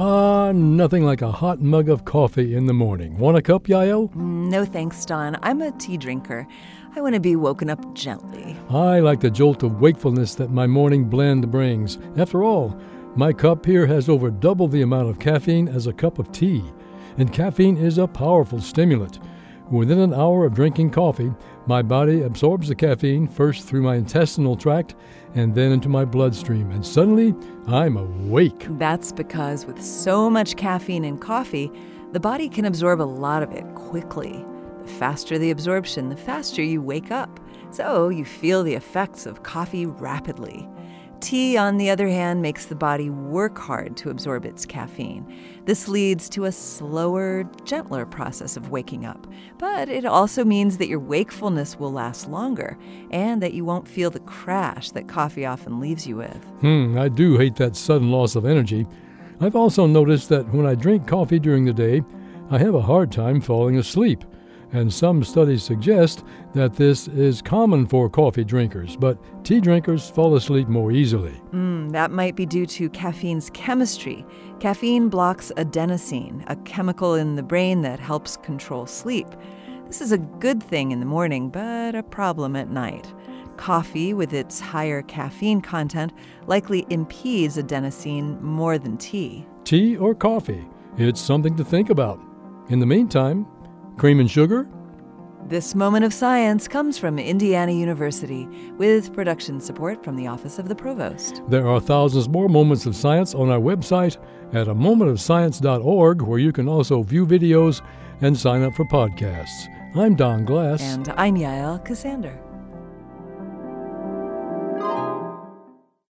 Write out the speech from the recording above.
Nothing like a hot mug of coffee in the morning. Want a cup, Yael? No thanks, Don. I'm a tea drinker. I want to be woken up gently. I like the jolt of wakefulness that my morning blend brings. After all, my cup here has over double the amount of caffeine as a cup of tea. And caffeine is a powerful stimulant. Within an hour of drinking coffee, my body absorbs the caffeine first through my intestinal tract and then into my bloodstream, and suddenly I'm awake. That's because with so much caffeine in coffee, the body can absorb a lot of it quickly. The faster the absorption, the faster you wake up. So you feel the effects of coffee rapidly. Tea, on the other hand, makes the body work hard to absorb its caffeine. This leads to a slower, gentler process of waking up. But it also means that your wakefulness will last longer and that you won't feel the crash that coffee often leaves you with. I do hate that sudden loss of energy. I've also noticed that when I drink coffee during the day, I have a hard time falling asleep. And some studies suggest that this is common for coffee drinkers, but tea drinkers fall asleep more easily. That might be due to caffeine's chemistry. Caffeine blocks adenosine, a chemical in the brain that helps control sleep. This is a good thing in the morning, but a problem at night. Coffee, with its higher caffeine content, likely impedes adenosine more than tea. Tea or coffee? It's something to think about. In the meantime, cream and sugar? This moment of science comes from Indiana University with production support from the Office of the Provost. There are thousands more moments of science on our website at amomentofscience.org, where you can also view videos and sign up for podcasts. I'm Don Glass. And I'm Yael Cassander.